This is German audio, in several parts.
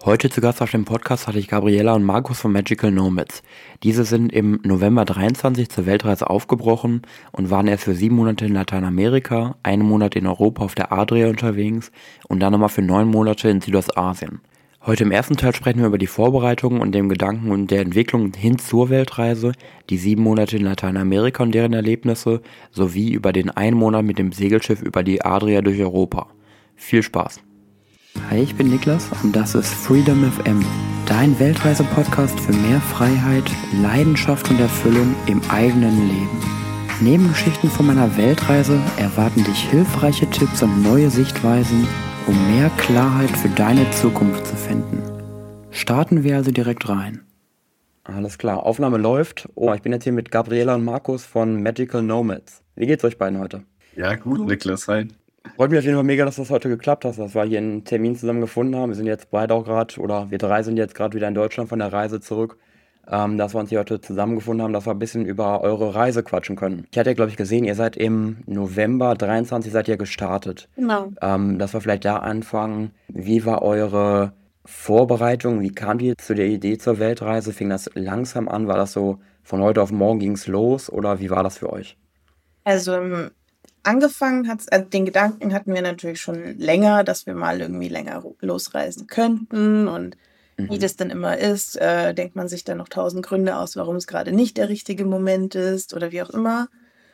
Heute zu Gast auf dem Podcast hatte ich Gabriela und Markus von Magical Nomads. Diese sind im November 23 zur Weltreise aufgebrochen und waren erst für 7 Monate in Lateinamerika, 1 Monat in Europa auf der Adria unterwegs und dann nochmal für 9 Monate in Südostasien. Heute im ersten Teil sprechen wir über die Vorbereitungen und dem Gedanken und der Entwicklung hin zur Weltreise, die 7 Monate in Lateinamerika und deren Erlebnisse, sowie über den 1 Monat mit dem Segelschiff über die Adria durch Europa. Viel Spaß! Hi, ich bin Niklas und das ist Freedom FM, dein Weltreise-Podcast für mehr Freiheit, Leidenschaft und Erfüllung im eigenen Leben. Neben Geschichten von meiner Weltreise erwarten dich hilfreiche Tipps und neue Sichtweisen, um mehr Klarheit für deine Zukunft zu finden. Starten wir also direkt rein. Alles klar, Aufnahme läuft. Oh, ich bin jetzt hier mit Gabriela und Markus von Magical Nomads. Wie geht's euch beiden heute? Ja, gut, Niklas, hi. Freut mich auf jeden Fall mega, dass das heute geklappt hat, dass wir hier einen Termin zusammen gefunden haben. Wir sind jetzt beide auch gerade, oder wir drei sind jetzt gerade wieder in Deutschland von der Reise zurück, dass wir uns hier heute zusammengefunden haben, dass wir ein bisschen über eure Reise quatschen können. Ich hatte ja, glaube ich, gesehen, ihr seid im November 23 seid ihr gestartet. Genau. Dass wir vielleicht da anfangen. Wie war eure Vorbereitung? Wie kamt ihr zu der Idee zur Weltreise? Fing das langsam an? War das so, von heute auf morgen ging es los? Oder wie war das für euch? Also angefangen hat den Gedanken hatten wir natürlich schon länger, dass wir mal irgendwie länger losreisen könnten. Und wie das dann immer ist, denkt man sich dann noch 1000 Gründe aus, warum es gerade nicht der richtige Moment ist oder wie auch immer.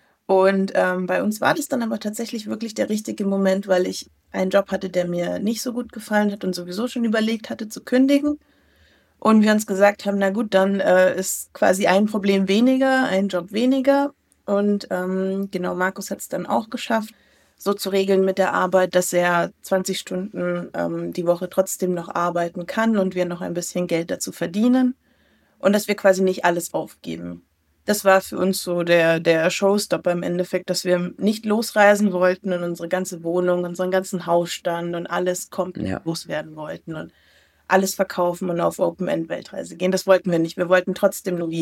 Und bei uns war das dann aber tatsächlich wirklich der richtige Moment, weil ich einen Job hatte, der mir nicht so gut gefallen hat und sowieso schon überlegt hatte zu kündigen. Und wir uns gesagt haben, na gut, dann ist quasi ein Problem weniger, ein Job weniger. Und genau, Markus hat es dann auch geschafft, so zu regeln mit der Arbeit, dass er 20 Stunden die Woche trotzdem noch arbeiten kann und wir noch ein bisschen Geld dazu verdienen und dass wir quasi nicht alles aufgeben. Das war für uns so der Showstopper im Endeffekt, dass wir nicht losreisen wollten und unsere ganze Wohnung, unseren ganzen Hausstand und alles komplett loswerden wollten und alles verkaufen und auf Open-End-Weltreise gehen. Das wollten wir nicht. Wir wollten trotzdem nur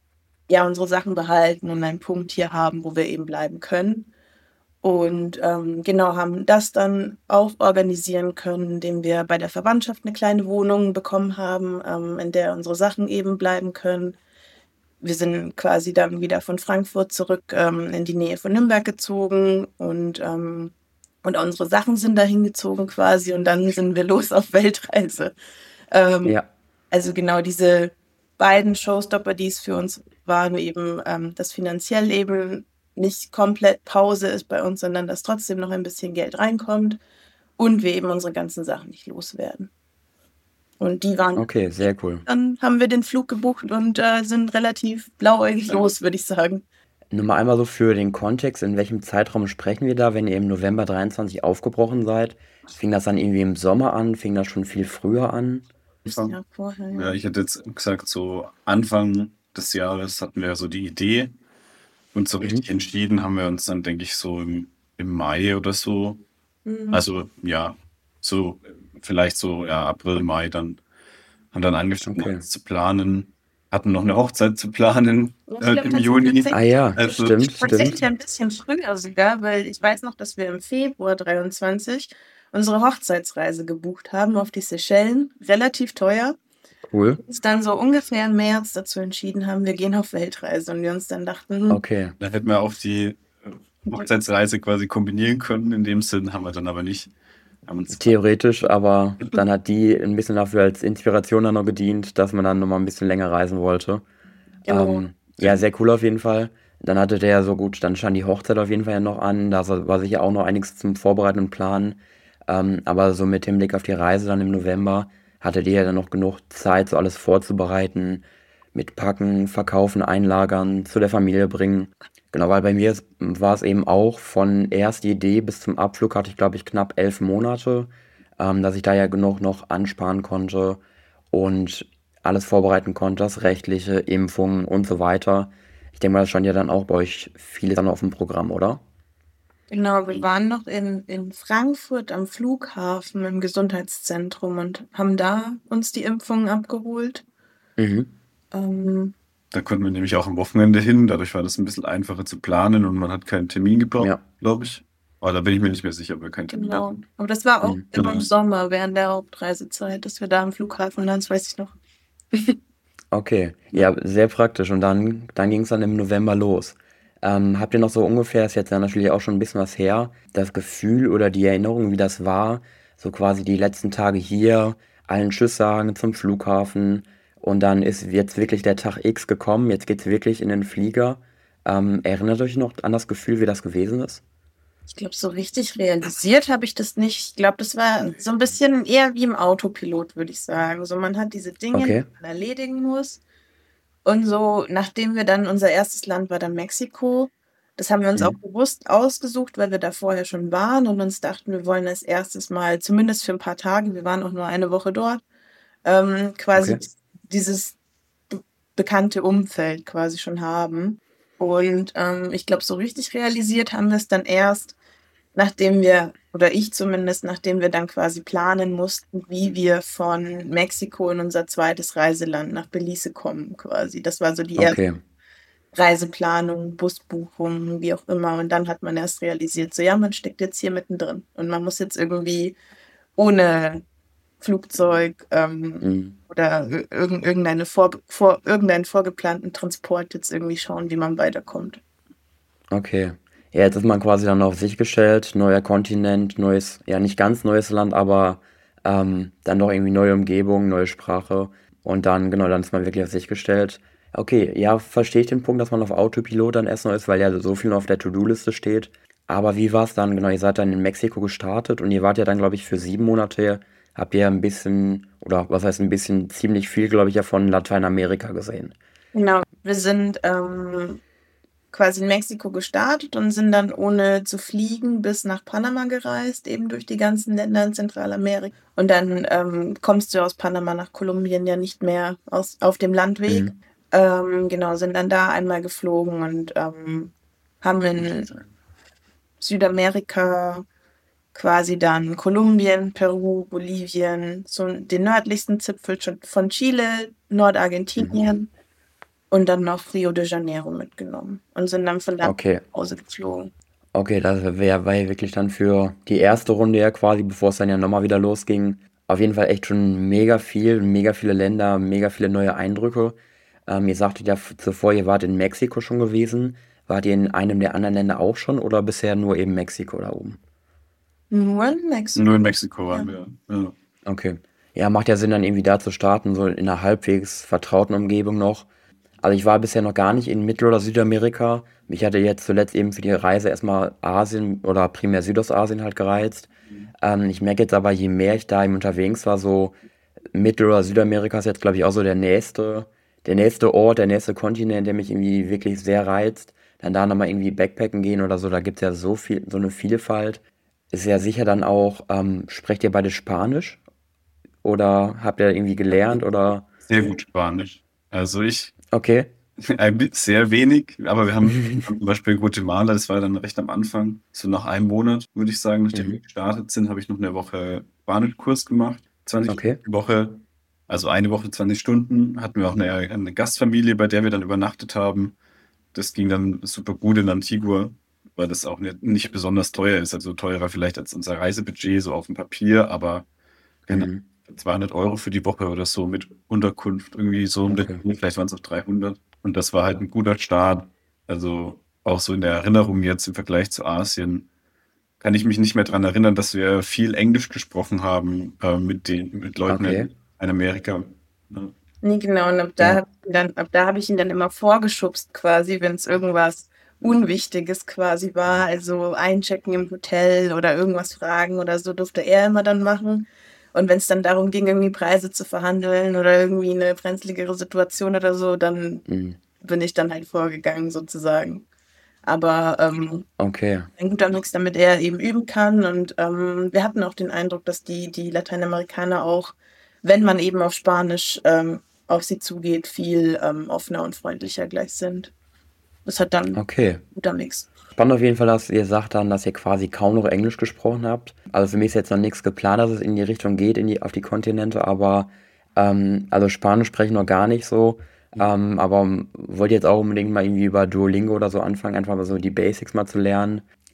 unsere Sachen behalten und einen Punkt hier haben, wo wir eben bleiben können. Und genau, haben das dann auch organisieren können, indem wir bei der Verwandtschaft eine kleine Wohnung bekommen haben, in der unsere Sachen eben bleiben können. Wir sind quasi dann wieder von Frankfurt zurück in die Nähe von Nürnberg gezogen und unsere Sachen sind dahin gezogen quasi und dann sind wir los auf Weltreise. Also genau diese beiden Showstopper, die es für uns waren, eben dass finanziell eben nicht komplett Pause ist bei uns, sondern dass trotzdem noch ein bisschen Geld reinkommt und wir eben unsere ganzen Sachen nicht loswerden. Und die waren... Okay, sehr cool. Dann haben wir den Flug gebucht und sind relativ blauäugig los, würde ich sagen. Nur mal einmal so für den Kontext, in welchem Zeitraum sprechen wir da, wenn ihr im November 23 aufgebrochen seid? Fing das dann irgendwie im Sommer an? Fing das schon viel früher an? Ja, vorher, Ja, ich hätte jetzt gesagt, so Anfang des Jahres hatten wir so die Idee und so richtig entschieden haben wir uns dann, denke ich, so im Mai oder so. Also ja, so vielleicht so April, Mai dann haben dann angefangen zu planen. Hatten noch eine Hochzeit zu planen im Juni. Ah ja, stimmt. Tatsächlich ein bisschen früher sogar, weil ich weiß noch, dass wir im Februar 23 unsere Hochzeitsreise gebucht haben auf die Seychellen. Relativ teuer. Cool. Uns dann so ungefähr im März dazu entschieden haben, wir gehen auf Weltreise und wir uns dann dachten, Okay. Da hätten wir auch die Hochzeitsreise quasi kombinieren können. In dem Sinn haben wir dann aber nicht. Theoretisch, aber dann hat die ein bisschen dafür als Inspiration dann noch gedient, dass man dann nochmal ein bisschen länger reisen wollte. Genau. Ja, sehr cool auf jeden Fall. Dann hatte der so gut, dann stand die Hochzeit auf jeden Fall ja noch an. Da war sicher auch noch einiges zum Vorbereiten und Planen. Aber so mit Hinblick auf die Reise dann im November hattet ihr ja dann noch genug Zeit, so alles vorzubereiten, mit Packen, Verkaufen, Einlagern, zu der Familie bringen. Genau, weil bei mir war es eben auch von erster Idee bis zum Abflug hatte ich, glaube ich, knapp 11 Monate, dass ich da ja genug noch ansparen konnte und alles vorbereiten konnte, das Rechtliche, Impfungen und so weiter. Ich denke mal, das stand ja dann auch bei euch vieles dann auf dem Programm, oder? Genau, wir waren noch in Frankfurt am Flughafen im Gesundheitszentrum und haben da uns die Impfungen abgeholt. Da konnten wir nämlich auch am Wochenende hin. Dadurch war das ein bisschen einfacher zu planen und man hat keinen Termin gebraucht, glaube ich. Aber da bin ich mir nicht mehr sicher, ob wir keinen Termin Genau. hatten. Aber das war auch Mhm. immer im Sommer, während der Hauptreisezeit, dass wir da am Flughafen waren, das weiß ich noch. Okay, ja, sehr praktisch. Und dann ging es dann im November los. Habt ihr noch so ungefähr, ist jetzt ja natürlich auch schon ein bisschen was her, das Gefühl oder die Erinnerung, wie das war, so quasi die letzten Tage hier, allen Tschüss sagen zum Flughafen und dann ist jetzt wirklich der Tag X gekommen, jetzt geht's wirklich in den Flieger. Erinnert euch noch an das Gefühl, wie das gewesen ist? Ich glaube, so richtig realisiert habe ich das nicht. Ich glaube, das war so ein bisschen eher wie im Autopilot, würde ich sagen. So, man hat diese Dinge, die Okay, man erledigen muss. Und so, nachdem wir dann, unser erstes Land war dann Mexiko. Das haben wir uns auch mhm. bewusst ausgesucht, weil wir da vorher schon waren und uns dachten, wir wollen als erstes mal, zumindest für ein paar Tage, wir waren auch nur eine Woche dort, quasi Okay, dieses be bekannte Umfeld quasi schon haben. Und ich glaube, so richtig realisiert haben wir es dann erst, nachdem wir, oder ich zumindest, nachdem wir dann quasi planen mussten, wie wir von Mexiko in unser zweites Reiseland nach Belize kommen quasi. Das war so die erste okay, Reiseplanung, Busbuchung, wie auch immer. Und dann hat man erst realisiert, so ja, man steckt jetzt hier mittendrin und man muss jetzt irgendwie ohne Flugzeug mhm. oder irgendeinen vorgeplanten Transport jetzt irgendwie schauen, wie man weiterkommt. Okay. Ja, jetzt ist man quasi dann auf sich gestellt, neuer Kontinent, neues, ja nicht ganz neues Land, aber dann doch irgendwie neue Umgebung, neue Sprache. Und dann, genau, dann ist man wirklich auf sich gestellt. Okay, ja, verstehe ich den Punkt, dass man auf Autopilot dann erst noch ist, weil ja so viel noch auf der To-Do-Liste steht. Aber wie war es dann? Genau, ihr seid dann in Mexiko gestartet und ihr wart ja dann, glaube ich, für 7 Monate, habt ihr ein bisschen, oder was heißt ein bisschen, ziemlich viel, glaube ich, ja von Lateinamerika gesehen. Genau, wir sind quasi in Mexiko gestartet und sind dann ohne zu fliegen bis nach Panama gereist, eben durch die ganzen Länder in Zentralamerika. Und dann kommst du aus Panama nach Kolumbien ja nicht mehr auf dem Landweg. Mhm. Genau, sind dann da einmal geflogen und haben in Südamerika quasi dann Kolumbien, Peru, Bolivien, so den nördlichsten Zipfel von Chile, Mhm. Nordargentinien und dann noch Rio de Janeiro mitgenommen und sind dann von da nach Okay. Hause geflogen. Okay, das war ja wirklich dann für die erste Runde ja quasi, bevor es dann ja nochmal wieder losging, auf jeden Fall echt schon mega viel, mega viele Länder, mega viele neue Eindrücke. Ihr sagtet ja zuvor, ihr wart in Mexiko schon gewesen. Wart ihr in einem der anderen Länder auch schon oder bisher nur eben Mexiko da oben? Nur in Mexiko, Nur in Mexiko ja. waren wir. Ja. Okay. Ja, macht ja Sinn, dann irgendwie da zu starten, so in einer halbwegs vertrauten Umgebung noch. Also ich war bisher noch gar nicht in Mittel- oder Südamerika. Mich hatte jetzt zuletzt eben für die Reise erstmal Asien oder primär Südostasien halt gereizt. Ich merke jetzt aber, je mehr ich da eben unterwegs war, so Mittel- oder Südamerika ist jetzt, glaube ich, auch so der nächste Ort, der nächste Kontinent, der mich irgendwie wirklich sehr reizt. Dann da nochmal irgendwie Backpacken gehen oder so, da gibt es ja so viel, so eine Vielfalt. Ist ja sicher dann auch, sprecht ihr beide Spanisch? Oder habt ihr irgendwie gelernt? Oder Sehr gut Spanisch. Also ich okay. sehr wenig, aber wir haben zum Beispiel Guatemala, das war dann recht am Anfang, so nach einem Monat, würde ich sagen, nachdem wir Mhm. gestartet sind, habe ich noch eine Woche Spanischkurs gemacht, 20 Okay. Stunden die Woche, also eine Woche 20 Stunden, hatten wir auch eine Gastfamilie, bei der wir dann übernachtet haben. Das ging dann super gut in Antigua, weil das auch nicht besonders teuer ist, also teurer vielleicht als unser Reisebudget so auf dem Papier, aber keine Ahnung, Mhm. 200 € für die Woche oder so mit Unterkunft, irgendwie so um den Okay. Dreh, vielleicht waren es auch 300. Und das war halt ein guter Start. Also auch so in der Erinnerung jetzt im Vergleich zu Asien kann ich mich nicht mehr daran erinnern, dass wir viel Englisch gesprochen haben mit Leuten Okay. in Amerika. Ja. Nee, genau, und Ja. ab da habe ich ihn dann immer vorgeschubst quasi, wenn es irgendwas Unwichtiges quasi war, also einchecken im Hotel oder irgendwas fragen oder so, durfte er immer dann machen. Und wenn es dann darum ging, irgendwie Preise zu verhandeln oder irgendwie eine brenzligere Situation oder so, dann Mhm. bin ich dann halt vorgegangen sozusagen. Aber Okay. ein guter Mix, damit er eben üben kann. Und wir hatten auch den Eindruck, dass die Lateinamerikaner auch, wenn man eben auf Spanisch auf sie zugeht, viel offener und freundlicher gleich sind. Das hat dann ein Okay. guter Mix. Spannend auf jeden Fall, dass ihr sagt dann, dass ihr quasi kaum noch Englisch gesprochen habt. Also für mich ist jetzt noch nichts geplant, dass es in die Richtung geht, auf die Kontinente, aber also Spanisch spreche ich noch gar nicht so. Aber wollt ihr jetzt auch unbedingt mal irgendwie über Duolingo oder so anfangen, einfach mal so die Basics mal zu lernen.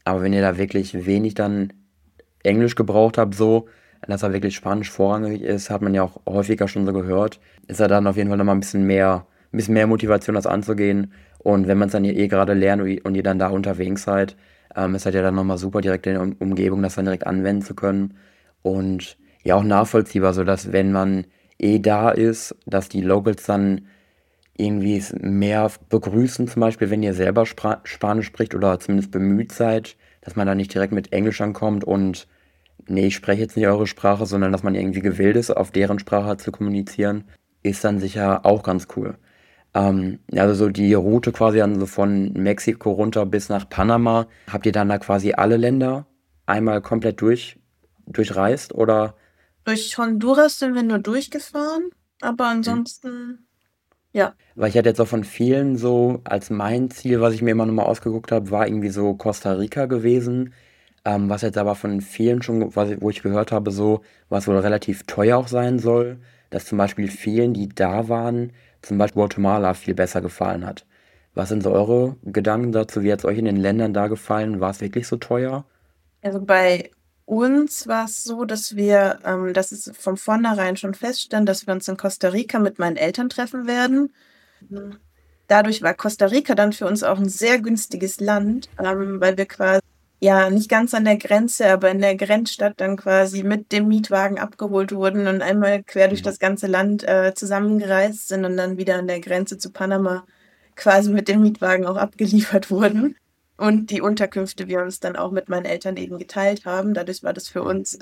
Aber wenn ihr da wirklich wenig dann Englisch gebraucht habt, so, dass da wirklich Spanisch vorrangig ist, hat man ja auch häufiger schon so gehört, ist da dann auf jeden Fall nochmal ein bisschen mehr Motivation, das anzugehen. Und wenn man es dann ja eh gerade lernt und ihr dann da unterwegs seid, ist halt ja dann nochmal super, direkt in der Umgebung das dann direkt anwenden zu können. Und ja, auch nachvollziehbar, so dass wenn man eh da ist, dass die Locals dann irgendwie es mehr begrüßen, zum Beispiel, wenn ihr selber Spanisch spricht oder zumindest bemüht seid, dass man da nicht direkt mit Englisch ankommt und nee, ich spreche jetzt nicht eure Sprache, sondern dass man irgendwie gewillt ist, auf deren Sprache zu kommunizieren, ist dann sicher auch ganz cool. Also so die Route quasi dann so von Mexiko runter bis nach Panama, habt ihr dann da quasi alle Länder einmal komplett durchreist oder? Durch Honduras sind wir nur durchgefahren, aber ansonsten, ja. Weil ich hatte jetzt auch von vielen so, als mein Ziel, was ich mir immer nochmal ausgeguckt habe, war irgendwie so Costa Rica gewesen. Was jetzt aber von vielen schon, wo ich gehört habe, so, was wohl relativ teuer auch sein soll, dass zum Beispiel vielen, die da waren, zum Beispiel Guatemala viel besser gefallen hat. Was sind so eure Gedanken dazu? Wie hat es euch in den Ländern da gefallen? War es wirklich so teuer? Also bei uns war es so, dass es von vornherein schon feststand, dass wir uns in Costa Rica mit meinen Eltern treffen werden. Dadurch war Costa Rica dann für uns auch ein sehr günstiges Land, weil wir quasi ja nicht ganz an der Grenze, aber in der Grenzstadt dann quasi mit dem Mietwagen abgeholt wurden und einmal quer durch das ganze Land zusammengereist sind und dann wieder an der Grenze zu Panama quasi mit dem Mietwagen auch abgeliefert wurden. Und die Unterkünfte wir uns dann auch mit meinen Eltern eben geteilt haben. Dadurch war das für uns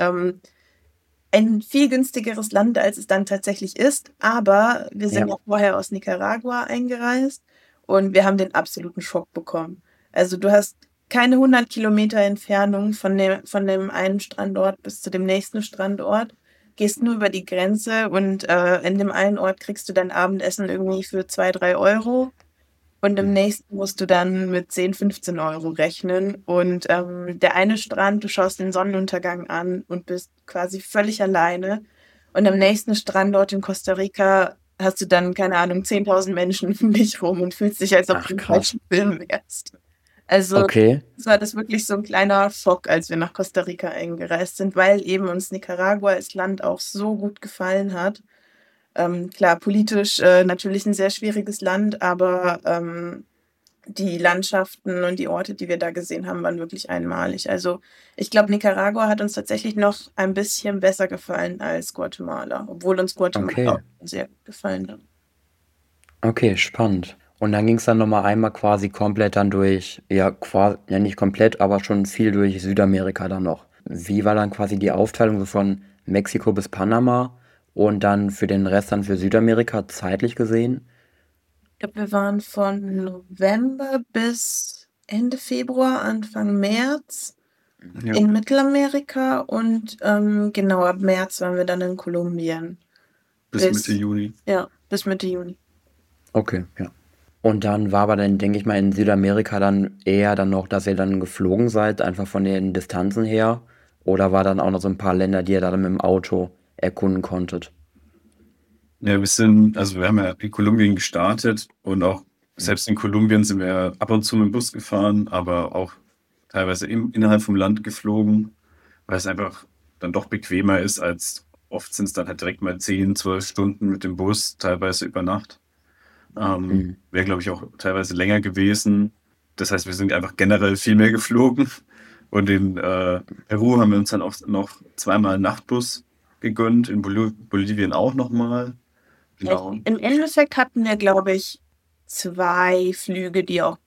ein viel günstigeres Land, als es dann tatsächlich ist. Aber wir sind Ja, ja vorher aus Nicaragua eingereist und wir haben den absoluten Schock bekommen. Also du hast keine 100 Kilometer Entfernung von dem einen Strandort bis zu dem nächsten Strandort, gehst nur über die Grenze und in dem einen Ort kriegst du dein Abendessen irgendwie für 2, 3 Euro. Und im nächsten musst du dann mit 10, 15 Euro rechnen. Und der eine Strand, du schaust den Sonnenuntergang an und bist quasi völlig alleine. Und am nächsten Strandort in Costa Rica hast du dann, keine Ahnung, 10.000 Menschen um dich rum und fühlst dich, als ob ach du im krass. falschen Film wärst. Also Okay, es war das wirklich so ein kleiner Schock, als wir nach Costa Rica eingereist sind, weil eben uns Nicaragua als Land auch so gut gefallen hat. Klar, politisch natürlich ein sehr schwieriges Land, aber die Landschaften und die Orte, die wir da gesehen haben, waren wirklich einmalig. Also ich glaube, Nicaragua hat uns tatsächlich noch ein bisschen besser gefallen als Guatemala, obwohl uns Guatemala auch okay, sehr gut gefallen hat. okay, spannend. Und dann ging es dann nochmal einmal quasi komplett dann durch, ja, quasi, ja nicht komplett, aber schon viel durch Südamerika dann noch. Wie war dann quasi die Aufteilung so von Mexiko bis Panama und dann für den Rest dann für Südamerika zeitlich gesehen? Ich glaube, wir waren von November bis Ende Februar, Anfang März Ja, in Mittelamerika und genau ab März waren wir dann in Kolumbien bis Mitte bis, Juni. ja, bis Mitte Juni. Okay, ja. Und dann war aber dann, denke ich mal, in Südamerika dann eher dann noch, dass ihr dann geflogen seid, einfach von den Distanzen her? Oder war dann auch noch so ein paar Länder, die ihr da dann mit dem Auto erkunden konntet? Ja, also wir haben ja in Kolumbien gestartet und auch selbst in Kolumbien sind wir ab und zu mit dem Bus gefahren, aber auch teilweise innerhalb vom Land geflogen, weil es einfach dann doch bequemer ist, als oft sind es dann halt direkt mal 10, 12 Stunden mit dem Bus, teilweise über Nacht. Mhm. Wäre, glaube ich, auch teilweise länger gewesen. Das heißt, wir sind einfach generell viel mehr geflogen. Und in Peru haben wir uns dann auch noch zweimal einen Nachtbus gegönnt, in Bolivien auch nochmal. Genau. Im Endeffekt hatten wir, glaube ich, 2 Flüge, die auch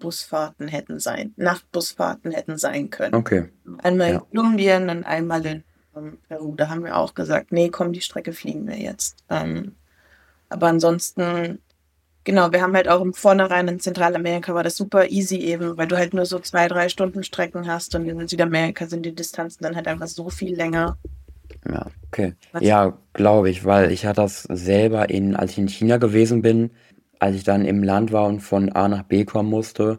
Nachtbusfahrten hätten sein können. Okay, Einmal in ja. Kolumbien und einmal in Peru. Da haben wir auch gesagt, nee, komm, die Strecke fliegen wir jetzt. Aber ansonsten, genau, wir haben halt auch im Vornherein in Zentralamerika war das super easy eben, weil du halt nur so 2, 3 Stunden Strecken hast und in Südamerika sind die Distanzen dann halt einfach so viel länger. Ja, okay. Was, Ja, glaube ich, weil ich hatte das selber als ich in China gewesen bin, als ich dann im Land war und von A nach B kommen musste.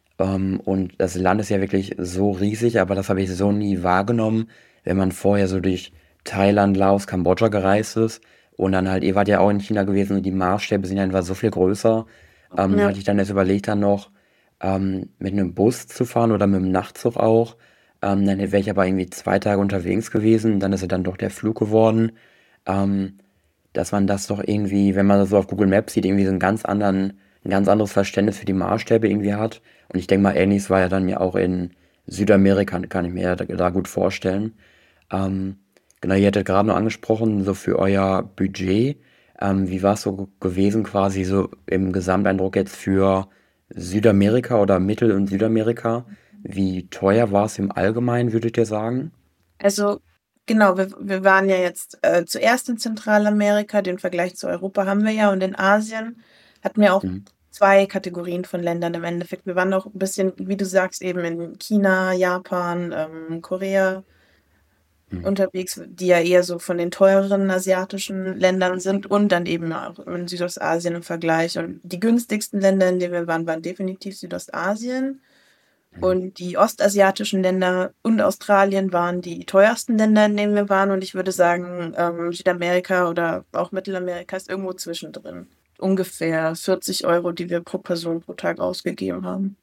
Und das Land ist ja wirklich so riesig, aber das habe ich so nie wahrgenommen, wenn man vorher so durch Thailand, Laos, Kambodscha gereist ist. Und dann halt, ihr wart ja auch in China gewesen und die Maßstäbe sind ja einfach so viel größer. ja. Hatte ich dann erst überlegt dann noch, mit einem Bus zu fahren oder mit dem Nachtzug auch. Dann wäre ich aber irgendwie 2 Tage unterwegs gewesen. Dann ist es dann doch der Flug geworden. Ähm, Dass man das doch irgendwie, wenn man das so auf Google Maps sieht, irgendwie so ein ganz anderes Verständnis für die Maßstäbe irgendwie hat. Und ich denke mal, ähnliches war ja dann ja auch in Südamerika, kann ich mir ja da gut vorstellen. Ähm, genau, ihr hattet gerade noch angesprochen, so für euer Budget. Wie war es so gewesen, quasi so im Gesamteindruck jetzt für Südamerika oder Mittel- und Südamerika? Wie teuer war es im Allgemeinen, würdet ihr sagen? Also genau, wir waren ja jetzt zuerst in Zentralamerika, den Vergleich zu Europa haben wir ja, und in Asien hatten wir auch Mhm. 2 Kategorien von Ländern im Endeffekt. Wir waren auch ein bisschen, wie du sagst, eben in China, Japan, Korea Mhm. unterwegs, die ja eher so von den teureren asiatischen Ländern sind, und dann eben auch in Südostasien im Vergleich. Und die günstigsten Länder, in denen wir waren, waren definitiv Südostasien. Mhm. Und die ostasiatischen Länder und Australien waren die teuersten Länder, in denen wir waren. Und ich würde sagen, Südamerika oder auch Mittelamerika ist irgendwo zwischendrin. Ungefähr 40 €, die wir pro Person pro Tag ausgegeben haben.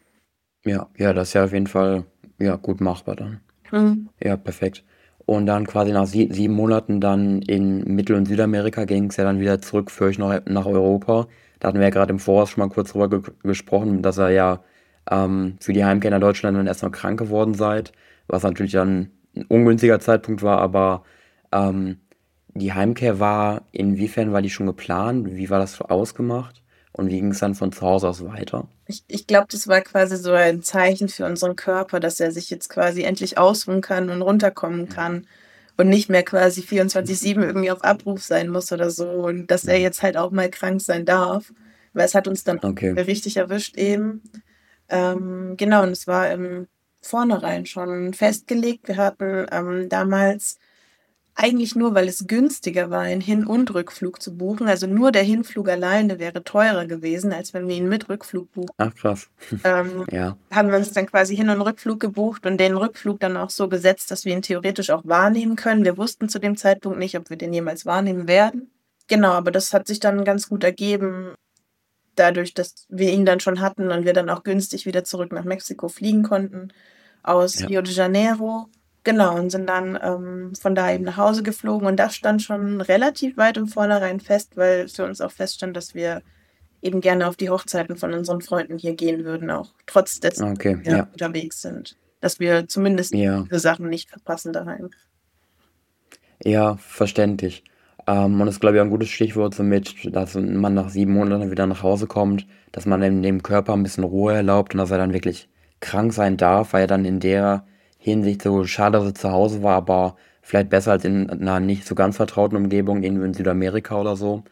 Ja, ja, das ist ja auf jeden Fall ja, gut machbar dann. Hm. Ja, perfekt. Und dann quasi nach 7 Monaten dann in Mittel- und Südamerika ging es ja dann wieder zurück für euch nach Europa. Da hatten wir ja gerade im Voraus schon mal kurz drüber gesprochen, dass ihr ja für die Heimkehr nach Deutschland dann erstmal krank geworden seid, was natürlich dann ein ungünstiger Zeitpunkt war, aber ähm, die Heimkehr inwiefern war die schon geplant? Wie war das so ausgemacht? Und wie ging es dann von zu Hause aus weiter? Ich glaube, das war quasi so ein Zeichen für unseren Körper, dass er sich jetzt quasi endlich ausruhen kann und runterkommen kann und nicht mehr quasi 24/7 irgendwie auf Abruf sein muss oder so, und dass er Mhm. jetzt halt auch mal krank sein darf, weil es hat uns dann Okay, richtig erwischt eben. Genau, und es war im Vornherein schon festgelegt. Wir hatten damals eigentlich nur, weil es günstiger war, einen Hin- und Rückflug zu buchen. Also nur der Hinflug alleine wäre teurer gewesen, als wenn wir ihn mit Rückflug buchen. ach krass. Ähm, Ja, Haben wir uns dann quasi Hin- und Rückflug gebucht und den Rückflug dann auch so gesetzt, dass wir ihn theoretisch auch wahrnehmen können. Wir wussten zu dem Zeitpunkt nicht, ob wir den jemals wahrnehmen werden. Genau, aber das hat sich dann ganz gut ergeben, dadurch, dass wir ihn dann schon hatten und wir dann auch günstig wieder zurück nach Mexiko fliegen konnten aus ja. Rio de Janeiro. Genau, und sind dann von da eben nach Hause geflogen. Und das stand schon relativ weit im Vornherein fest, weil für uns auch feststand, dass wir eben gerne auf die Hochzeiten von unseren Freunden hier gehen würden, auch trotz dessen, Okay, dass wir ja, unterwegs sind. Dass wir zumindest ja, diese Sachen nicht verpassen daheim. ja, verständlich. Und das ist, glaube ich, auch ein gutes Stichwort somit, dass man nach 7 Monaten wieder nach Hause kommt, dass man dem Körper ein bisschen Ruhe erlaubt und dass er dann wirklich krank sein darf, weil er dann in der Hinsicht so schade, dass er zu Hause war, aber vielleicht besser als in einer nicht so ganz vertrauten Umgebung, irgendwo in Südamerika oder so.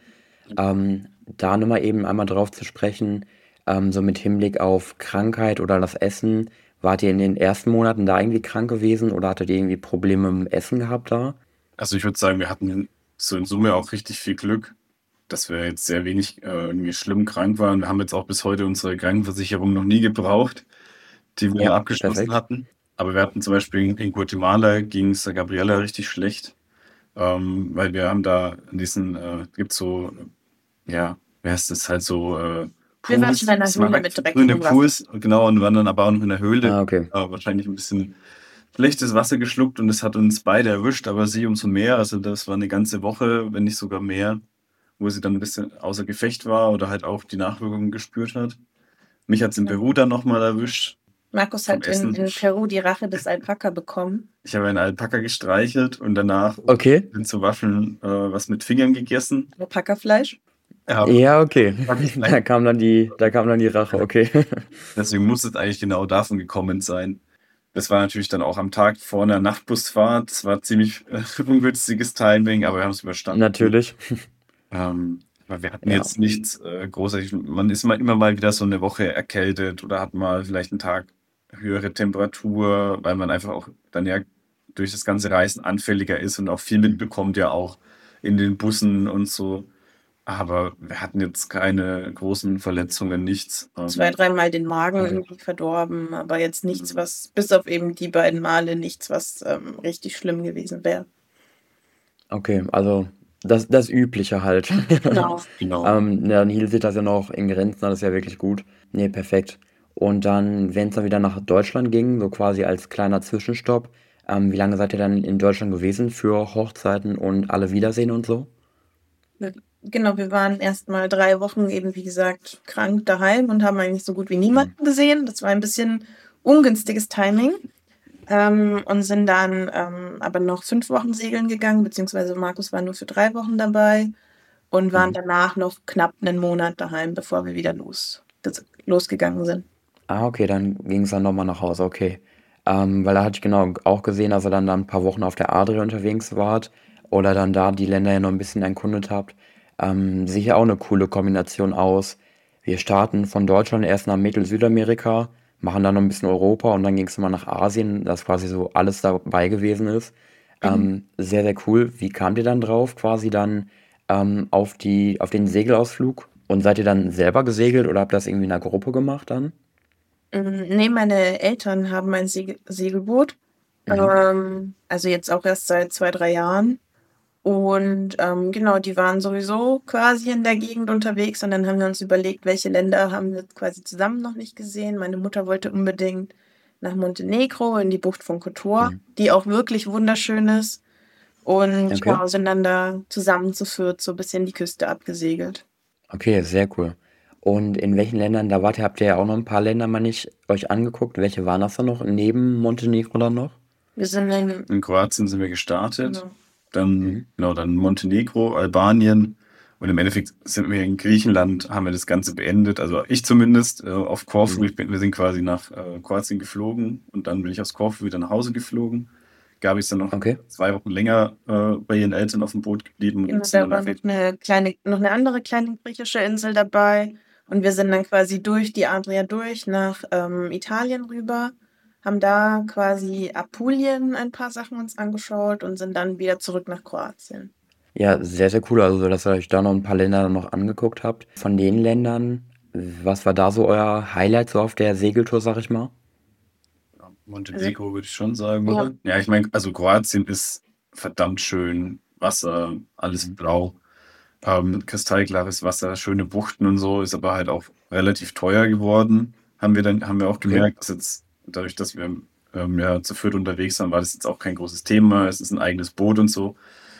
Da nochmal eben einmal drauf zu sprechen, so mit Hinblick auf Krankheit oder das Essen. Wart ihr in den ersten Monaten da irgendwie krank gewesen oder hattet ihr irgendwie Probleme mit dem Essen gehabt da? Also ich würde sagen, wir hatten so in Summe auch richtig viel Glück, dass wir jetzt sehr wenig irgendwie schlimm krank waren. Wir haben jetzt auch bis heute unsere Krankenversicherung noch nie gebraucht, die wir Ja, abgeschlossen perfekt. hatten. Aber wir hatten zum Beispiel in Guatemala ging es der Gabriella richtig schlecht, weil wir haben da in diesen, gibt so, ja, wie heißt das, halt so Wir waren in Pools, einer Höhle mit grüne dreckigem Wasser. Pools, genau, und waren dann aber auch noch in der Höhle, Ah, okay. wahrscheinlich ein bisschen schlechtes Wasser geschluckt und es hat uns beide erwischt, aber sie umso mehr. Also das war eine ganze Woche, wenn nicht sogar mehr, wo sie dann ein bisschen außer Gefecht war oder halt auch die Nachwirkungen gespürt hat. Mich hat es in Ja. Peru dann nochmal erwischt Markus vom hat in Essen. Peru die Rache des Alpaka bekommen. Ich habe einen Alpaka gestreichelt und danach Okay. sind zu Waffen was mit Fingern gegessen. Alpakafleisch. Ja, Ja, okay. Alpaka-Fleisch. Da kam dann die Rache, okay. Deswegen muss es eigentlich genau davon gekommen sein. Das war natürlich dann auch am Tag vor einer Nachtbusfahrt. Das war ziemlich ungünstiges Timing, aber wir haben es überstanden. Natürlich. Aber wir hatten Ja, jetzt nichts großartig. Man ist immer mal wieder so eine Woche erkältet oder hat mal vielleicht einen Tag höhere Temperatur, weil man einfach auch dann ja durch das ganze Reisen anfälliger ist und auch viel mitbekommt, ja auch in den Bussen und so. Aber wir hatten jetzt keine großen Verletzungen, nichts. 2, dreimal den Magen okay. irgendwie verdorben, aber jetzt nichts, was, bis auf eben die beiden Male, nichts, was richtig schlimm gewesen wäre. Okay, also das Übliche halt. Genau. Genau. Dann hielt sich das ja noch in Grenzen, das ist ja wirklich gut. Nee, perfekt. Und dann, wenn es dann wieder nach Deutschland ging, so quasi als kleiner Zwischenstopp, wie lange seid ihr dann in Deutschland gewesen für Hochzeiten und alle Wiedersehen und so? Genau, wir waren erst mal 3 Wochen eben, wie gesagt, krank daheim und haben eigentlich so gut wie niemanden gesehen. Das war ein bisschen ungünstiges Timing. Und sind dann aber noch 5 Wochen segeln gegangen, beziehungsweise Markus war nur für 3 Wochen dabei und waren Mhm. danach noch knapp einen Monat daheim, bevor wir wieder losgegangen sind. Ah, okay, dann ging es dann nochmal nach Hause, okay. Weil da hatte ich genau auch gesehen, dass ihr dann da ein paar Wochen auf der Adria unterwegs wart oder dann da die Länder ja noch ein bisschen erkundet habt. Sicher auch eine coole Kombination aus. Wir starten von Deutschland erst nach Südamerika, machen dann noch ein bisschen Europa und dann ging es mal nach Asien, dass quasi so alles dabei gewesen ist. Mhm. Sehr, sehr cool. Wie kamt ihr dann drauf, quasi dann auf den Segelausflug? Und seid ihr dann selber gesegelt oder habt ihr das irgendwie in einer Gruppe gemacht dann? Ne, meine Eltern haben ein Segelboot, Mhm. also jetzt auch erst seit 2 3 Jahren. Und, genau, die waren sowieso quasi in der Gegend unterwegs und dann haben wir uns überlegt, welche Länder haben wir quasi zusammen noch nicht gesehen. Meine Mutter wollte unbedingt nach Montenegro in die Bucht von Kotor, Mhm. die auch wirklich wunderschön ist. Und Okay. genau, sind dann da zusammen zu viert so ein bisschen die Küste abgesegelt. Okay, sehr cool. Und in welchen Ländern, da wart ihr, habt ihr ja auch noch ein paar Länder mal nicht euch angeguckt. Welche waren das dann noch neben Montenegro dann noch? Wir sind in In Kroatien sind wir gestartet, genau. dann, Mhm. genau, dann Montenegro, Albanien und im Endeffekt sind wir in Griechenland, haben wir das Ganze beendet. Also ich zumindest auf Korfu. Mhm. Wir sind quasi nach Kroatien geflogen und dann bin ich aus Korfu wieder nach Hause geflogen. Gabi ist dann noch Okay. 2 Wochen länger bei ihren Eltern auf dem Boot geblieben und Genau, sind da dann war einfach. noch eine andere kleine griechische Insel dabei und wir sind dann quasi durch die Adria durch nach, Italien rüber, haben da quasi Apulien ein paar Sachen uns angeschaut und sind dann wieder zurück nach Kroatien. Ja, sehr, sehr cool. Also, dass ihr euch da noch ein paar Länder dann noch angeguckt habt. Von den Ländern, was war da so euer Highlight so auf der Segeltour, sag ich mal? Ja, Also Montenegro würde ich schon sagen, ja, oder? Ja, ich meine, also Kroatien ist verdammt schön. Wasser, alles Mhm. blau, kristallklares Wasser, schöne Buchten und so, ist aber halt auch relativ teuer geworden. Haben wir auch Okay. gemerkt, dass jetzt, dadurch, dass wir ja zu viert unterwegs waren, war das jetzt auch kein großes Thema. Es ist ein eigenes Boot und so.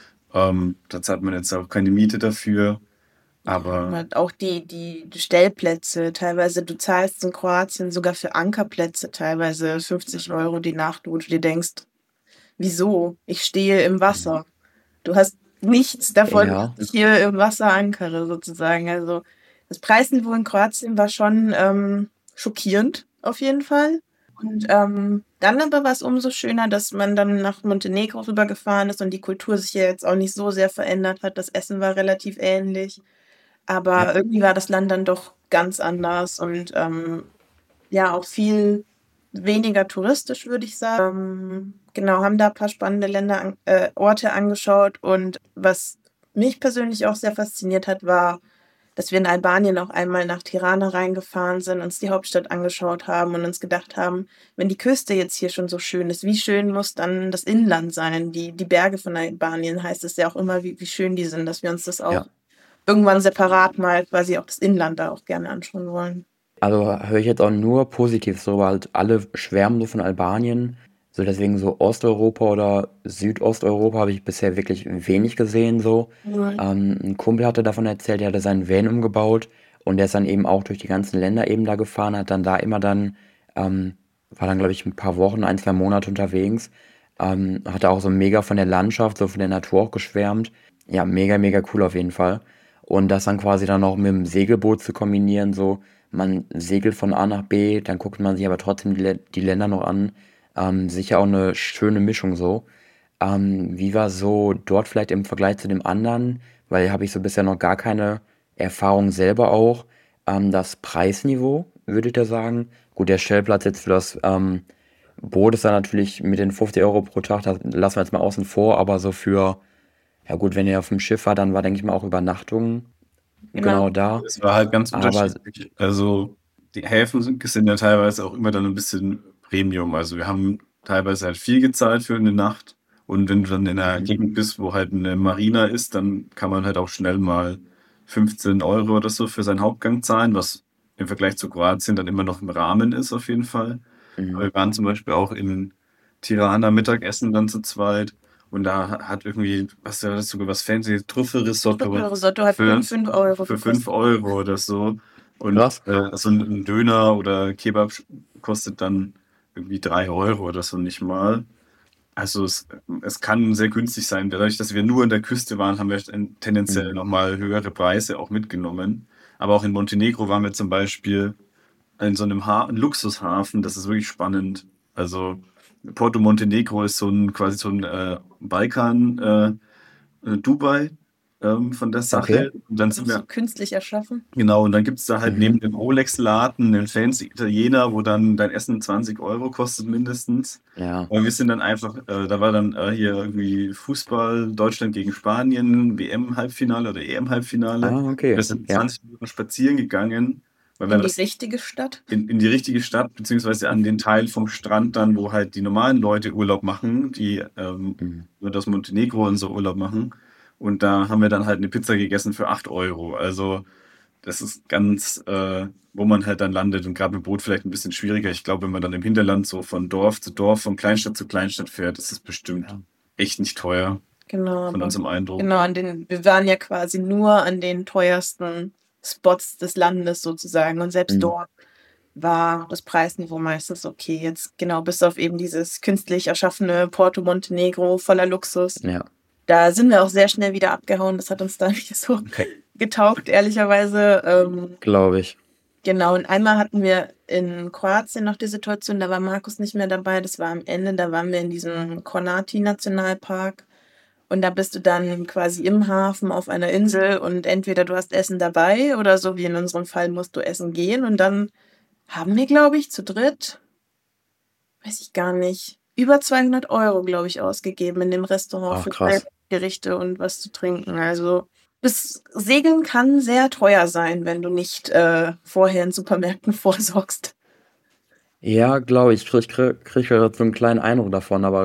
Da zahlt man jetzt auch keine Miete dafür. Aber und auch die Stellplätze teilweise du zahlst in Kroatien sogar für Ankerplätze teilweise 50 € die Nacht, wo du dir denkst: „Wieso? Ich stehe im Mhm. Wasser.“ Du hast nichts davon, dass Ja, ich hier im Wasser ankere sozusagen. Also, das Preisniveau in Kroatien war schon, schockierend auf jeden Fall. Und, dann aber war's umso schöner, dass man dann nach Montenegro rübergefahren ist und die Kultur sich ja jetzt auch nicht so sehr verändert hat. Das Essen war relativ ähnlich, ja. aber irgendwie war das Land dann doch ganz anders und, ja, auch viel weniger touristisch, würde ich sagen. Genau, haben da ein paar spannende Orte angeschaut und was mich persönlich auch sehr fasziniert hat, war, dass wir in Albanien auch einmal nach Tirana reingefahren sind, uns die Hauptstadt angeschaut haben und uns gedacht haben: „Wenn die Küste jetzt hier schon so schön ist, wie schön muss dann das Inland sein?“ Die Berge von Albanien heißt es ja auch immer, wie schön die sind, dass wir uns das Ja. auch irgendwann separat mal quasi auch das Inland da auch gerne anschauen wollen. Also, höre ich jetzt auch nur Positives so, halt alle schwärmen so von Albanien. So deswegen so Osteuropa oder Südosteuropa habe ich bisher wirklich wenig gesehen so. Mhm. 'N Kumpel hatte davon erzählt, der hatte seinen Van umgebaut und der ist dann eben auch durch die ganzen Länder eben da gefahren, hat dann da immer dann war dann, glaube ich, ein paar Wochen, ein 2 Monate unterwegs. Hatte auch so mega von der Landschaft, so von der Natur auch geschwärmt. Ja, mega, mega cool auf jeden Fall. Und das dann quasi dann auch mit dem Segelboot zu kombinieren, so man segelt von A nach B, dann guckt man sich aber trotzdem die Länder noch an. Sicher auch eine schöne Mischung so. Wie war so dort vielleicht im Vergleich zu dem anderen? Weil habe ich so bisher noch gar keine Erfahrung selber auch. Das Preisniveau, würdet ihr sagen? Gut, der Stellplatz jetzt für das Boot ist dann natürlich mit den 50 € pro Tag, das lassen wir jetzt mal außen vor, aber so für, ja gut, wenn ihr auf dem Schiff war, dann war, denke ich mal, auch Übernachtung Genau. genau da. es war halt ganz Aber unterschiedlich. Also die Häfen sind ja teilweise auch immer dann ein bisschen Premium. Also wir haben teilweise halt viel gezahlt für eine Nacht. Und wenn du dann in einer mhm. Gegend bist, wo halt eine Marina ist, dann kann man halt auch schnell mal 15 € oder so für seinen Hauptgang zahlen, was im Vergleich zu Kroatien dann immer noch im Rahmen ist auf jeden Fall. Aber wir waren zum Beispiel auch in Tirana Mittagessen dann zu zweit und da hat irgendwie, was war das sogar, was fancy, Trüffelrisotto Trüffelrisotto hat für, 5 Euro für 5 gekostet. Euro oder so. Und Krass. so ein Döner oder Kebab kostet dann irgendwie 3 Euro oder so nicht mal. Also es kann sehr günstig sein. Dadurch, dass wir nur an der Küste waren, haben wir tendenziell nochmal höhere Preise auch mitgenommen. Aber auch in Montenegro waren wir zum Beispiel in so einem ein Luxushafen. Das ist wirklich spannend. Also Porto Montenegro ist quasi so ein Balkan, Dubai von der Okay. Sache. Und dann Also sind so wir künstlich erschaffen. Genau, und dann gibt es da halt neben dem Rolex-Laden einen fancy Italiener, wo dann dein Essen 20 Euro kostet mindestens. Ja. Und wir sind dann einfach, da war dann hier irgendwie Fußball, Deutschland gegen Spanien, WM-Halbfinale oder EM-Halbfinale. Ah, okay. Wir sind Ja. 20 Minuten spazieren gegangen, weil wir In die das richtige Stadt. in die richtige Stadt, beziehungsweise an den Teil vom Strand dann, wo halt die normalen Leute Urlaub machen, die Mhm. nur das Montenegro und so Urlaub machen. Und da haben wir dann halt eine Pizza gegessen für 8 Euro. Also das ist ganz, wo man halt dann landet und gerade mit Boot vielleicht ein bisschen schwieriger. Ich glaube, wenn man dann im Hinterland so von Dorf zu Dorf, von Kleinstadt zu Kleinstadt fährt, ist es bestimmt Ja. echt nicht teuer, Genau, von aber unserem Eindruck. genau, wir waren ja quasi nur an den teuersten Spots des Landes sozusagen. Und selbst Mhm. dort war das Preisniveau meistens okay. Jetzt genau, bis auf eben dieses künstlich erschaffene Porto Montenegro voller Luxus. Ja. Da sind wir auch sehr schnell wieder abgehauen. Das hat uns da nicht so getaugt, ehrlicherweise. Glaube ich. Genau, und einmal hatten wir in Kroatien noch die Situation, da war Markus nicht mehr dabei, das war am Ende, da waren wir in diesem Kornati-Nationalpark und da bist du dann quasi im Hafen auf einer Insel und entweder du hast Essen dabei oder so wie in unserem Fall musst du essen gehen und dann haben wir, glaube ich, zu dritt, weiß ich gar nicht, über 200 Euro, glaube ich, ausgegeben in dem Restaurant Ach, für krass. Gerichte und was zu trinken. Also das Segeln kann sehr teuer sein, wenn du nicht vorher in Supermärkten vorsorgst. Ja, glaube ich. Ich krieg gerade so einen kleinen Eindruck davon, aber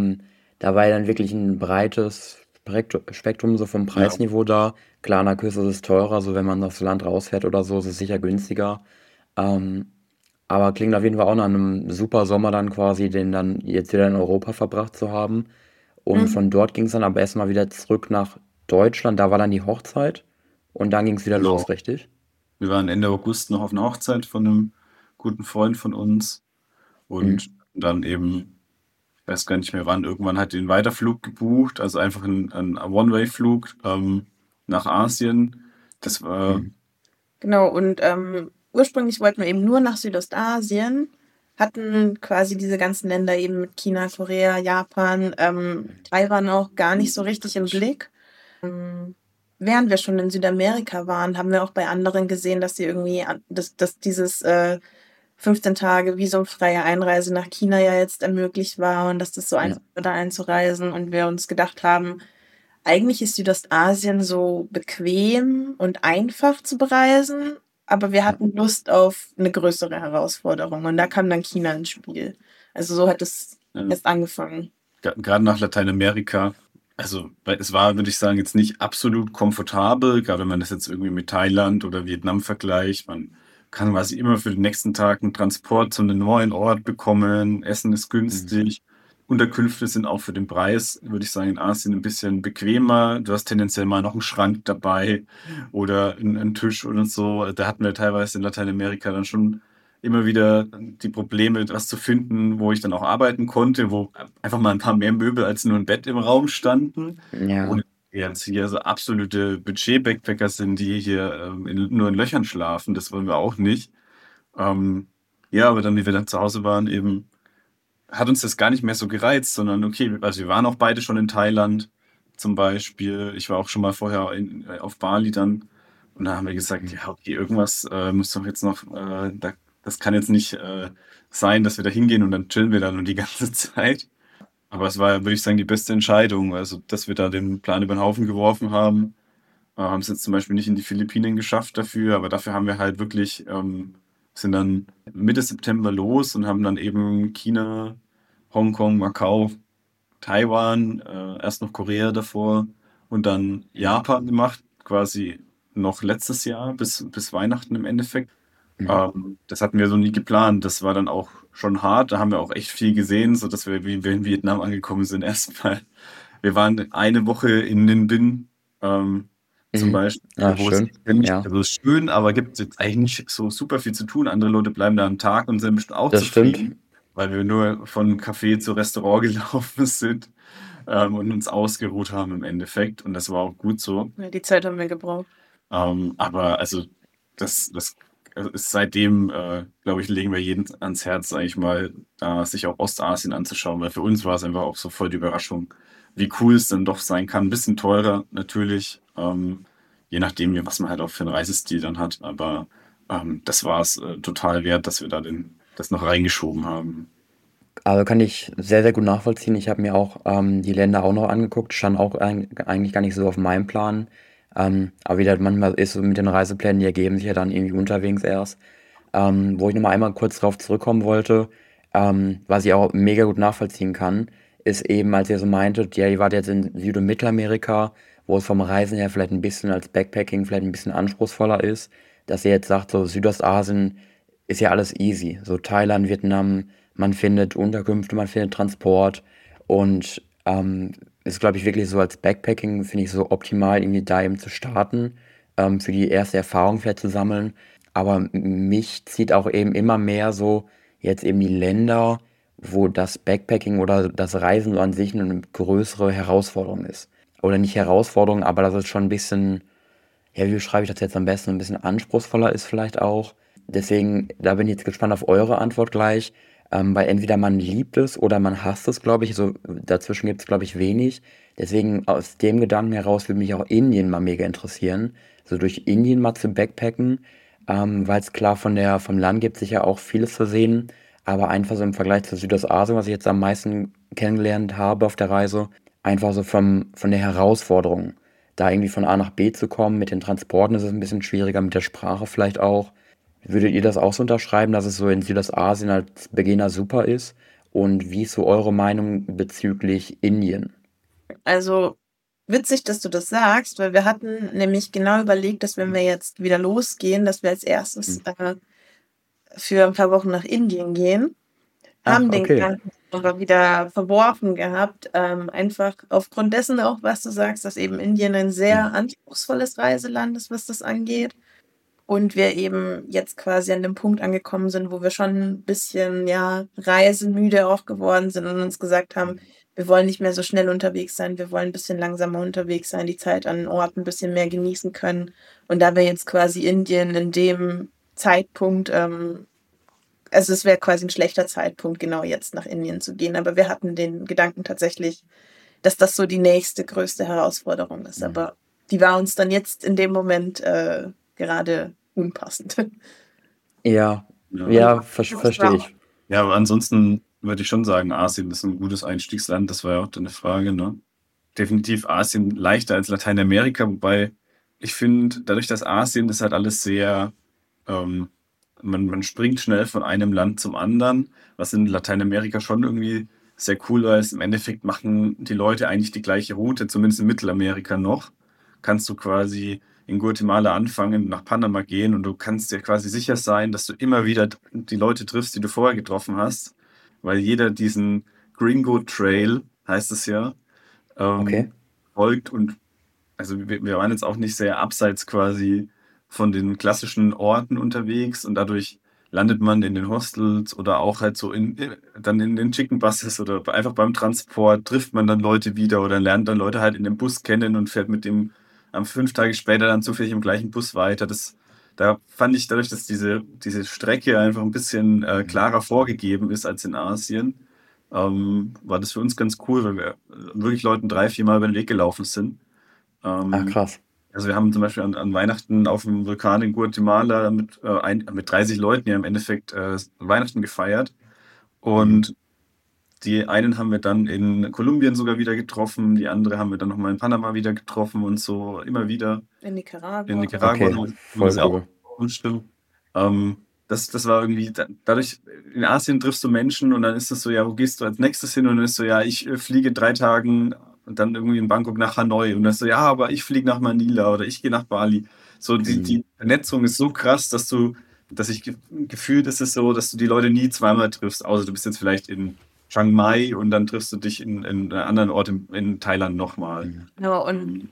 da war ja dann wirklich ein breites Spektrum so vom Ja, Preisniveau da. Klar, an der Küste ist es teurer, so wenn man das Land rausfährt oder so, ist es sicher günstiger. Ähm, aber klingt auf jeden Fall auch nach einem super Sommer dann quasi, den dann jetzt wieder in Europa verbracht zu haben. Und Mhm. von dort ging es dann aber erstmal wieder zurück nach Deutschland. Da war dann die Hochzeit und dann ging es wieder genau. los, richtig? Wir waren Ende August noch auf einer Hochzeit von einem guten Freund von uns und Mhm. dann eben, ich weiß gar nicht mehr wann, irgendwann hat den Weiterflug gebucht, also einfach ein One-Way-Flug nach Asien. Das war, Mhm. Genau, und ursprünglich wollten wir eben nur nach Südostasien, hatten quasi diese ganzen Länder eben mit China, Korea, Japan, Taiwan auch gar nicht so richtig im Blick. Während wir schon in Südamerika waren, haben wir auch bei anderen gesehen, dass sie irgendwie, dass dieses 15 Tage visumfreie Einreise nach China ja jetzt ermöglicht war und dass das so Ja. einfach war, da einzureisen und wir uns gedacht haben, eigentlich ist Südostasien so bequem und einfach zu bereisen, aber wir Ja. hatten Lust auf eine größere Herausforderung und da kam dann China ins Spiel. Also so hat es erst angefangen. gerade nach Lateinamerika, also weil es war, würde ich sagen, jetzt nicht absolut komfortabel, gerade wenn man das jetzt irgendwie mit Thailand oder Vietnam vergleicht. Man kann quasi immer für den nächsten Tag einen Transport zu einem neuen Ort bekommen, Essen ist Mhm. günstig. Unterkünfte sind auch für den Preis, würde ich sagen, in Asien ein bisschen bequemer. Du hast tendenziell mal noch einen Schrank dabei oder einen Tisch oder so. Da hatten wir teilweise in Lateinamerika dann schon immer wieder die Probleme, was zu finden, wo ich dann auch arbeiten konnte, wo einfach mal ein paar mehr Möbel als nur ein Bett im Raum standen. Ja. Ohne jetzt hier so absolute Budget-Backpacker sind, die hier nur in Löchern schlafen. Das wollen wir auch nicht. Ähm, ja, aber dann, wie wir dann zu Hause waren, eben hat uns das gar nicht mehr so gereizt, sondern okay, also wir waren auch beide schon in Thailand zum Beispiel. Ich war auch schon mal vorher auf Bali dann. Und da haben wir gesagt, ja, okay, irgendwas muss doch jetzt noch, das kann jetzt nicht sein, dass wir da hingehen und dann chillen wir da nur die ganze Zeit. Aber es war, würde ich sagen, die beste Entscheidung. Also, dass wir da den Plan über den Haufen geworfen haben. Haben es jetzt zum Beispiel nicht in die Philippinen geschafft dafür, aber dafür haben wir halt wirklich, sind dann Mitte September los und haben dann eben China, Hongkong, Macau, Taiwan, erst noch Korea davor und dann Japan gemacht, quasi noch letztes Jahr bis Weihnachten im Endeffekt. Mhm. Das hatten wir so nie geplant. Das war dann auch schon hart. Da haben wir auch echt viel gesehen, sodass wie wir in Vietnam angekommen sind, erstmal. Wir waren eine Woche in Ninh Binh, zum Mhm. Beispiel, Ah, wo es schön. nicht, Ja, also es ist schön, aber gibt jetzt eigentlich nicht so super viel zu tun. Andere Leute bleiben da am Tag und sind bestimmt auch das stimmt. zufrieden, weil wir nur von Café zu Restaurant gelaufen sind, und uns ausgeruht haben im Endeffekt. Und das war auch gut so. Ja, die Zeit haben wir gebraucht. Aber also das ist seitdem, glaube ich, legen wir jeden ans Herz, sage ich mal, sich auch Ostasien anzuschauen, weil für uns war es einfach auch so voll die Überraschung, wie cool es dann doch sein kann. Ein bisschen teurer natürlich, je nachdem, was man halt auch für einen Reisestil dann hat. Aber das war es total wert, dass wir das noch reingeschoben haben. Also kann ich sehr, sehr gut nachvollziehen. Ich habe mir auch die Länder auch noch angeguckt, stand auch eigentlich gar nicht so auf meinem Plan. Aber wie das manchmal ist, so mit den Reiseplänen, die ergeben sich ja dann irgendwie unterwegs erst. Wo ich nochmal einmal kurz drauf zurückkommen wollte, was ich auch mega gut nachvollziehen kann, ist eben, als ihr so meintet, ja, ihr wart jetzt in Süd- und Mittelamerika, wo es vom Reisen her vielleicht ein bisschen als Backpacking vielleicht ein bisschen anspruchsvoller ist, dass ihr jetzt sagt, so Südostasien ist ja alles easy. So Thailand, Vietnam, man findet Unterkünfte, man findet Transport und ist, glaube ich, wirklich so als Backpacking, finde ich so optimal, irgendwie da eben zu starten, für die erste Erfahrung vielleicht zu sammeln. Aber mich zieht auch eben immer mehr so jetzt eben die Länder, wo das Backpacking oder das Reisen so an sich eine größere Herausforderung ist. Oder nicht Herausforderung, aber dass es schon ein bisschen, ja, wie beschreibe ich das jetzt am besten, ein bisschen anspruchsvoller ist vielleicht auch. Deswegen, da bin ich jetzt gespannt auf eure Antwort gleich, weil entweder man liebt es oder man hasst es, glaube ich. So dazwischen gibt es, glaube ich, wenig. Deswegen aus dem Gedanken heraus würde mich auch Indien mal mega interessieren. So durch Indien mal zu backpacken, weil es klar vom Land gibt sicher auch vieles zu sehen, aber einfach so im Vergleich zu Südostasien, was ich jetzt am meisten kennengelernt habe auf der Reise, einfach so von der Herausforderung da irgendwie von A nach B zu kommen. Mit den Transporten ist es ein bisschen schwieriger, mit der Sprache vielleicht auch. Würdet ihr das auch so unterschreiben, dass es so in Südostasien als Beginner super ist? Und wie ist so eure Meinung bezüglich Indien? Also witzig, dass du das sagst, weil wir hatten nämlich genau überlegt, dass wenn wir jetzt wieder losgehen, dass wir als erstes Hm. für ein paar Wochen nach Indien gehen. Ach, Haben den okay. Gedanken aber wieder verworfen gehabt, einfach aufgrund dessen auch, was du sagst, dass eben Indien ein Hm. sehr anspruchsvolles Reiseland ist, was das angeht. Und wir eben jetzt quasi an dem Punkt angekommen sind, wo wir schon ein bisschen, ja, reisemüde auch geworden sind und uns gesagt haben, wir wollen nicht mehr so schnell unterwegs sein, wir wollen ein bisschen langsamer unterwegs sein, die Zeit an Orten ein bisschen mehr genießen können. Und da wir jetzt quasi Indien in dem Zeitpunkt, also es wäre quasi ein schlechter Zeitpunkt, genau jetzt nach Indien zu gehen. Aber wir hatten den Gedanken tatsächlich, dass das so die nächste größte Herausforderung ist. Hm. Aber die war uns dann jetzt in dem Moment gerade unpassend. Ja, Ja, Und ja, das verstehe war auch, ich. ja, aber ansonsten würde ich schon sagen, Asien ist ein gutes Einstiegsland. Das war ja auch deine Frage, ne? Definitiv Asien leichter als Lateinamerika, wobei ich finde, dadurch, dass Asien ist halt alles sehr, ähm, man springt schnell von einem Land zum anderen, was in Lateinamerika schon irgendwie sehr cool war, ist im Endeffekt machen die Leute eigentlich die gleiche Route, zumindest in Mittelamerika noch. Kannst du quasi in Guatemala anfangen, nach Panama gehen und du kannst dir quasi sicher sein, dass du immer wieder die Leute triffst, die du vorher getroffen hast, weil jeder diesen Gringo Trail, heißt es ja, Okay. ähm, folgt und also wir waren jetzt auch nicht sehr abseits quasi von den klassischen Orten unterwegs und dadurch landet man in den Hostels oder auch halt so dann in den Chicken Buses oder einfach beim Transport trifft man dann Leute wieder oder lernt dann Leute halt in dem Bus kennen und fährt mit dem 5 Tage später dann zufällig im gleichen Bus weiter. Da fand ich dadurch, dass diese Strecke einfach ein bisschen Hm. klarer vorgegeben ist als in Asien, war das für uns ganz cool, weil wir wirklich Leuten 3, 4 Mal über den Weg gelaufen sind. Ach, Ähm, krass. also wir haben zum Beispiel an Weihnachten auf dem Vulkan in Guatemala mit 30 Leuten ja im Endeffekt Weihnachten gefeiert. Hm. Und die einen haben wir dann in Kolumbien sogar wieder getroffen, die andere haben wir dann nochmal in Panama wieder getroffen und so immer wieder in in Nicaragua. Nicaragua, Okay, wo voll sie auch cool. umstimmen. Das war irgendwie, dadurch, in Asien triffst du Menschen und dann ist es so, ja, wo gehst du als nächstes hin? Und dann ist so, ja, ich fliege 3 Tagen und dann irgendwie in Bangkok nach Hanoi. Und dann ist so, ja, aber ich fliege nach Manila oder ich gehe nach Bali. So, Hm. die Vernetzung ist so krass, dass du gefühlt ist es so, dass du die Leute nie zweimal triffst, außer du bist jetzt vielleicht in Chiang Mai und dann triffst du dich in einem anderen Ort in Thailand nochmal. Genau,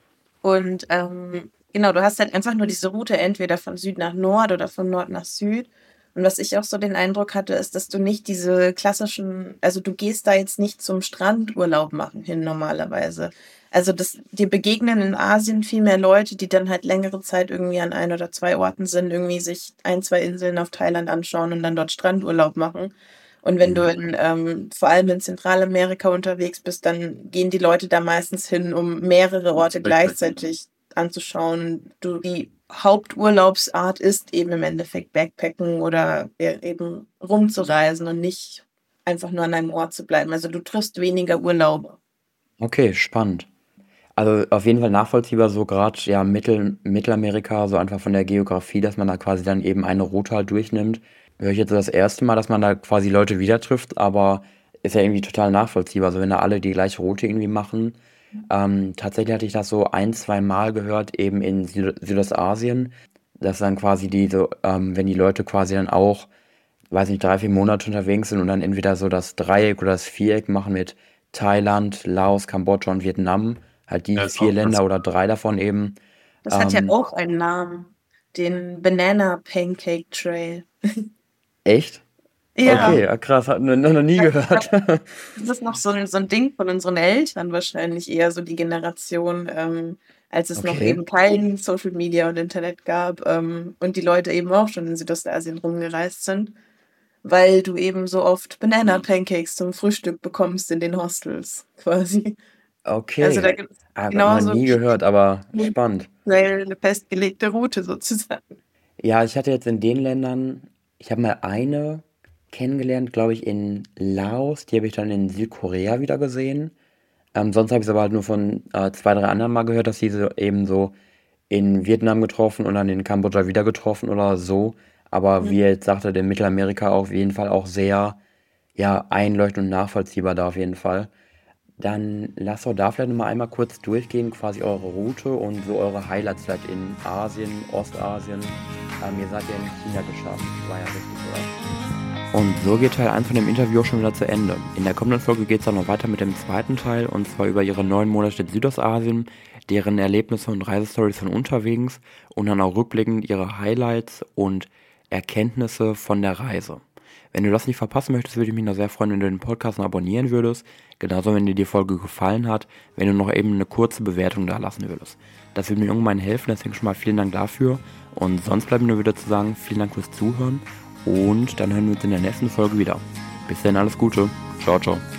genau, du hast halt einfach nur diese Route entweder von Süd nach Nord oder von Nord nach Süd. Und was ich auch so den Eindruck hatte, ist, dass du nicht diese klassischen, also du gehst da jetzt nicht zum Strandurlaub machen hin normalerweise. Also dir begegnen in Asien viel mehr Leute, die dann halt längere Zeit irgendwie an 1 oder 2 Orten sind, irgendwie sich 1, 2 Inseln auf Thailand anschauen und dann dort Strandurlaub machen. Und wenn du vor allem in Zentralamerika unterwegs bist, dann gehen die Leute da meistens hin, um mehrere Orte gleichzeitig anzuschauen. Die Haupturlaubsart ist eben im Endeffekt Backpacken oder eben rumzureisen und nicht einfach nur an einem Ort zu bleiben. Also du triffst weniger Urlauber. Okay, spannend. Also auf jeden Fall nachvollziehbar, so gerade ja Mittelamerika, so einfach von der Geografie, dass man da quasi dann eben eine Route halt durchnimmt. Höre ich jetzt so das erste Mal, dass man da quasi Leute wieder trifft, aber ist ja irgendwie total nachvollziehbar. Also wenn da alle die gleiche Route irgendwie machen. Tatsächlich hatte ich das so 1, 2 Mal gehört, eben in Südostasien, dass dann quasi wenn die Leute quasi dann auch, weiß nicht, 3, 4 Monate unterwegs sind und dann entweder so das Dreieck oder das Viereck machen mit Thailand, Laos, Kambodscha und Vietnam, halt die Ja, ist 4 auch krass. Länder oder 3 davon eben. Das hat ja auch einen Namen, den Banana Pancake Trail. Echt? Ja, Okay, krass, noch nie gehört. das ist noch so ein Ding von unseren Eltern wahrscheinlich, eher so die Generation, als es noch Okay. eben kein Social Media und Internet gab, und die Leute eben auch schon in Südostasien rumgereist sind, weil du eben so oft Banana Pancakes zum Frühstück bekommst in den Hostels quasi. Also da Okay. gibt's Noch genauso nie gehört, aber spannend. eine festgelegte Route sozusagen. Ja, ich hatte jetzt in den Ländern, ich habe mal eine kennengelernt, glaube ich, in Laos. Die habe ich dann in Südkorea wieder gesehen. Sonst habe ich es aber halt nur von 2, 3 anderen mal gehört, dass sie so eben so in Vietnam getroffen und dann in Kambodscha wieder getroffen oder so. Aber wie er jetzt sagte, in Mittelamerika auf jeden Fall auch sehr, ja, einleuchtend und nachvollziehbar da auf jeden Fall. Dann lasst doch da vielleicht noch mal einmal kurz durchgehen, quasi eure Route und so eure Highlights vielleicht in Asien, Ostasien. Ihr seid ja in China gestartet, war ja richtig, oder? Und so geht Teil 1 von dem Interview auch schon wieder zu Ende. In der kommenden Folge geht es dann noch weiter mit dem zweiten Teil, und zwar über ihre 9 Monate in Südostasien, deren Erlebnisse und Reisestories von unterwegs und dann auch rückblickend ihre Highlights und Erkenntnisse von der Reise. Wenn du das nicht verpassen möchtest, würde ich mich noch sehr freuen, wenn du den Podcast noch abonnieren würdest. Genauso, wenn dir die Folge gefallen hat, wenn du noch eben eine kurze Bewertung da lassen würdest. Das würde mir irgendwann helfen, deswegen schon mal vielen Dank dafür. Und sonst bleibt mir nur wieder zu sagen, vielen Dank fürs Zuhören und dann hören wir uns in der nächsten Folge wieder. Bis dann, alles Gute. Ciao, ciao.